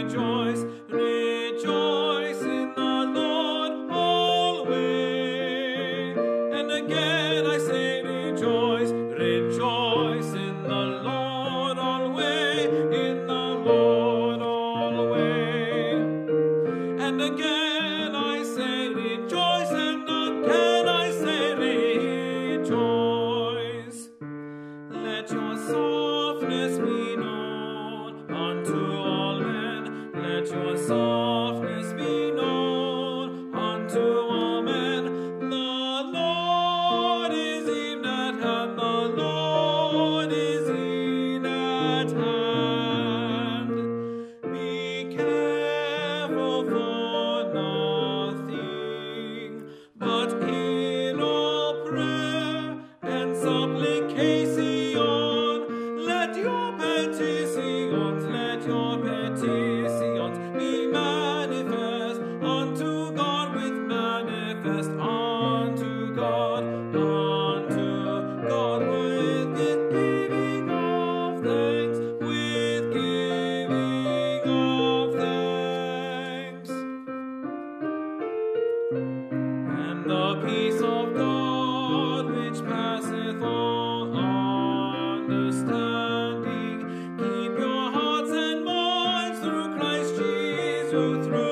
rejoice, rejoice in the Lord always. And again I say rejoice, rejoice in the Lord always, in the Lord always. And again I say rejoice, and again I say rejoice. Let your softness be known unto all men. Let your softness be known unto all men. The Lord is even at hand. The Lord is in at hand. Be careful for nothing, but in all prayer and supplication, let your petitions be manifest unto God, with manifest unto God with giving of thanks, with giving of thanks. And the peace of God, which passeth all understanding, keep your hearts and minds through Christ Jesus, through